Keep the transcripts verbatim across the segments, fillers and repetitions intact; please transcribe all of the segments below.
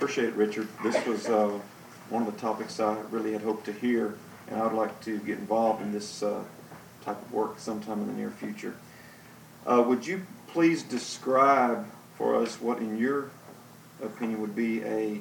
appreciate it, Richard. This was uh, one of the topics I really had hoped to hear, and I would like to get involved in this uh, type of work sometime in the near future. Uh, would you please describe for us what, in your opinion, would be a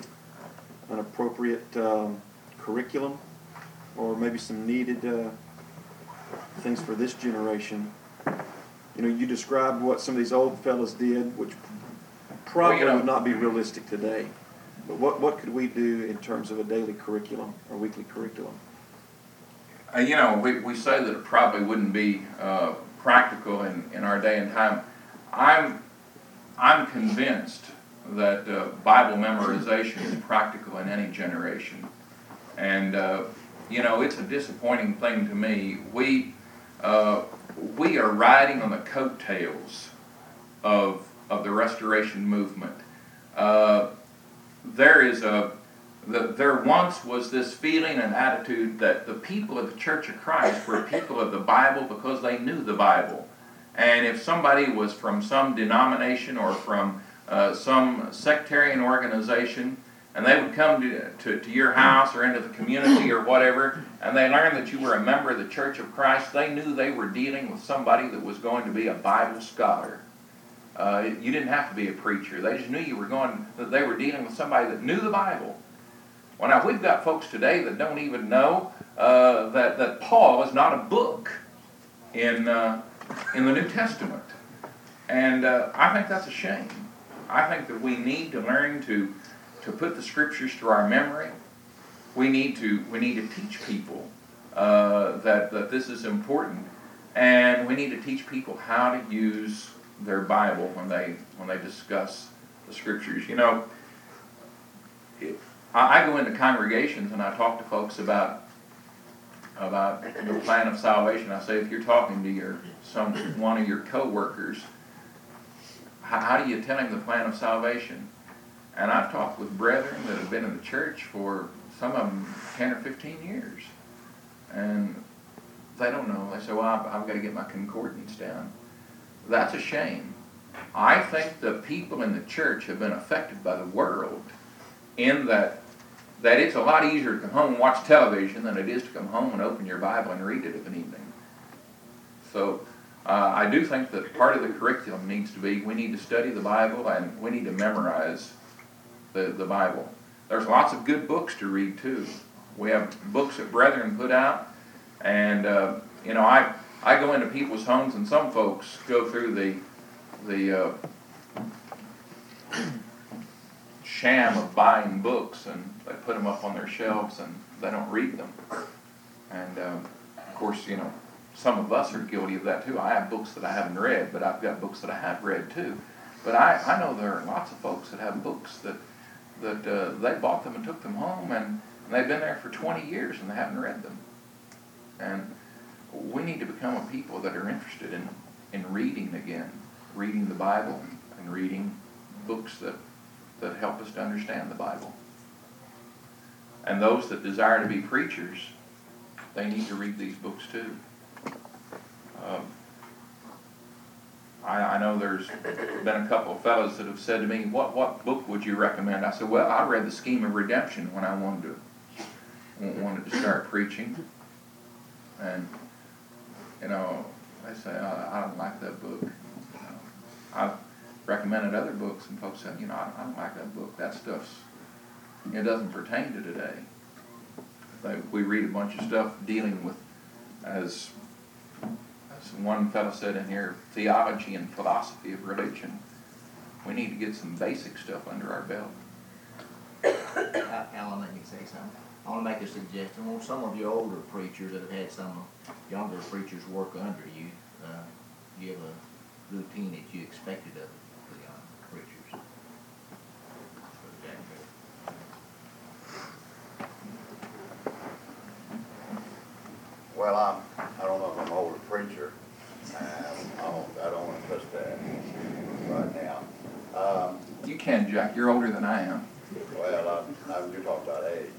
an appropriate um, curriculum, or maybe some needed uh, things for this generation? You know, you described what some of these old fellas did, which probably well, you know, would not be realistic today. But what, what could we do in terms of a daily curriculum or weekly curriculum? Uh, you know, we, we say that it probably wouldn't be uh, practical in, in our day and time. I'm, I'm convinced that uh, Bible memorization is practical in any generation. And, uh, you know, it's a disappointing thing to me. We, uh, we are riding on the coattails of, of the Restoration movement. Uh, there is a The, there once was this feeling and attitude that the people of the Church of Christ were people of the Bible because they knew the Bible. And if somebody was from some denomination or from uh, some sectarian organization, and they would come to, to, to your house or into the community or whatever, and they learned that you were a member of the Church of Christ, they knew they were dealing with somebody that was going to be a Bible scholar. Uh, you didn't have to be a preacher. They just knew you were going, that they were dealing with somebody that knew the Bible. Well, now, we've got folks today that don't even know uh, that, that Paul is not a book in, uh, in the New Testament. And uh, I think that's a shame. I think that we need to learn to, to put the Scriptures to our memory. We need to, we need to teach people uh, that, that this is important. And we need to teach people how to use their Bible when they, when they discuss the Scriptures. You know, it, I go into congregations and I talk to folks about about the plan of salvation. I say, if you're talking to your some one of your co-workers, how, how do you tell him the plan of salvation? And I've talked with brethren that have been in the church for some of them ten or fifteen years, and they don't know. They say, well, I've, I've got to get my concordance down. That's a shame. I think the people in the church have been affected by the world, in that that it's a lot easier to come home and watch television than it is to come home and open your Bible and read it of an evening. So uh, I do think that part of the curriculum needs to be, we need to study the Bible and we need to memorize the, the Bible. There's lots of good books to read too. We have books that brethren put out, and uh, you know, I I go into people's homes, and some folks go through the the uh, sham of buying books, and they put them up on their shelves and they don't read them. And um, of course, you know, some of us are guilty of that too. I have books that I haven't read, but I've got books that I have read too. But I, I know there are lots of folks that have books that that uh, they bought them and took them home, and, and they've been there for twenty years and they haven't read them. And we need to become a people that are interested in, in reading again, reading the Bible and reading books that that help us to understand the Bible. And those that desire to be preachers, they need to read these books too. Um, I, I know there's been a couple of fellows that have said to me, what, what book would you recommend? I said, well, I read The Scheme of Redemption when I wanted to, wanted to start preaching. And, you know, they say, I, I don't like that book. You know, I've recommended other books, and folks said, you know, I, I don't like that book. That stuff's, it doesn't pertain to today. They, we read a bunch of stuff dealing with, as, as one fellow said in here, theology and philosophy of religion. We need to get some basic stuff under our belt. Alan, let me say something. I want to make a suggestion. Well, some of you older preachers that have had some younger preachers work under you, uh, give a routine that you expected of the young preachers. Well, I'm, I don't know if I'm an older preacher. Um, I don't, I don't want to push that right now. Um, You can, Jack. You're older than I am. well, I'm, I'm, you're talking about age.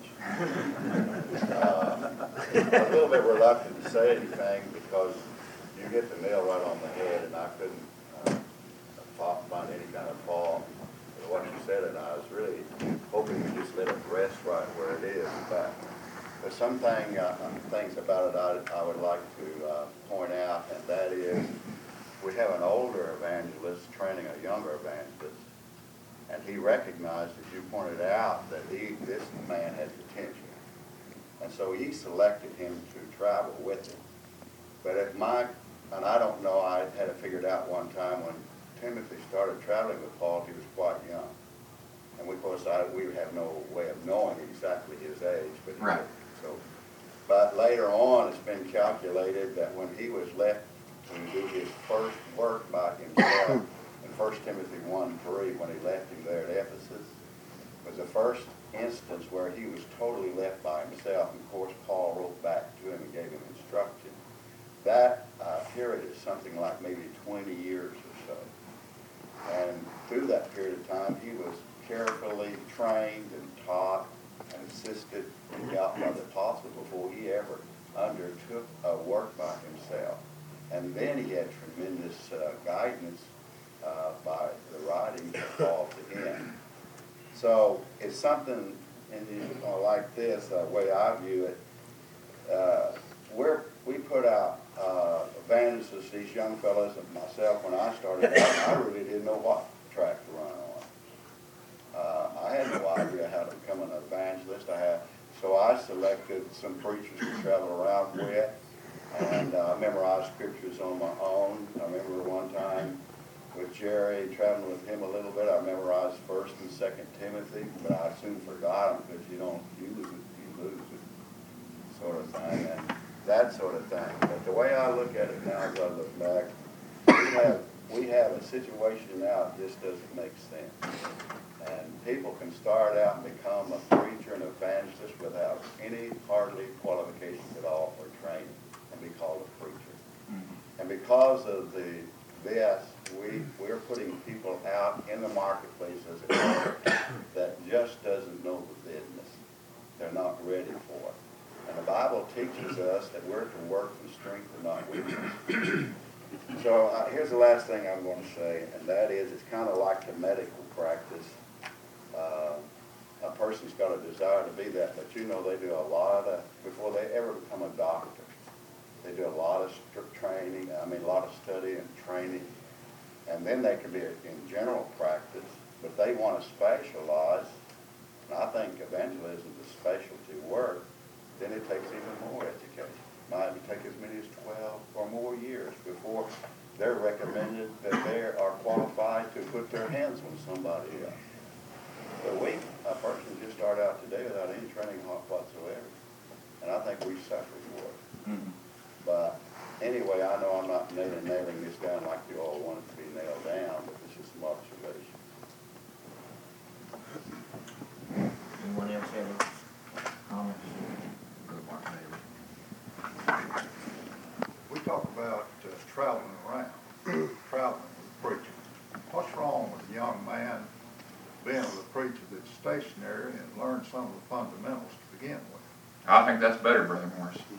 uh, I'm a little bit reluctant to say anything because you hit the nail right on the head, and I couldn't uh, find any kind of fault what you said, and I was really hoping you just let it rest right where it is. But there's something, uh, things about it I, I would like to uh, point out, and that is we have an older evangelist training a younger evangelist, and he recognized, as you pointed out, that he, this man had potential. And so he selected him to travel with him. But if my, and I don't know, I had it figured out one time when Timothy started traveling with Paul, he was quite young. And we, of course, I, we have no way of knowing exactly his age, but he Right. was, so. But later on, it's been calculated that when he was left to do his first work by himself, in First Timothy one three, when he left him there at Ephesus, was the first instance where he was totally left by himself. And of course, Paul wrote back to him and gave him instruction. That uh, period is something like maybe twenty years or so. And through that period of time, he was carefully trained and taught and assisted and helped by the apostle before he ever undertook a work by himself. And then he had tremendous uh, guidance uh, by the writings that fall to him. So it's something in the, uh, like this, the uh, way I view it, uh, we're, we put out uh, evangelists, these young fellows, and myself, when I started out, I really didn't know what track to run on. Uh, I had no idea how to become an evangelist. I had, so I selected some preachers to travel around with, and uh, memorized scriptures on my own. I remember one time with Jerry, traveling with him a little bit, I memorized First and Second Timothy, but I soon forgot them because you don't use it, you lose it, sort of thing, and that sort of thing. But the way I look at it now, as I look back, we have we have a situation now that just doesn't make sense. And people can start out and become a preacher and evangelist without any hardly qualifications at all for training and be called a preacher. Mm-hmm. And because of the this, we, we're putting people out in the marketplace as it were, that just doesn't know the business. They're not ready for it. And the Bible teaches us that we're to work from strength and not weakness. So uh, here's the last thing I'm going to say, and that is it's kind of like the medical practice. Uh, a person's got a desire to be that, but you know they do a lot of, before they ever become a doctor, they do a lot of training, I mean a lot of study and training, and then they can be in general practice, but they want to specialize, and I think evangelism is a specialty work, then it takes even more education. Might take as many as twelve or more years before they're recommended that they are qualified to put their hands on somebody else. But we, a person just start out today without any training whatsoever, and I think we suffer for it. Mm-hmm. But anyway, I know I'm not nailing, nailing this down like you all want it to be nailed down, but it's just some observation. Anyone else have any comments? Brother Mark Bailey. We talk about uh, traveling around, traveling with a preacher. What's wrong with a young man being with a preacher that's stationary and learn some of the fundamentals to begin with? I think that's better, Brother Morris.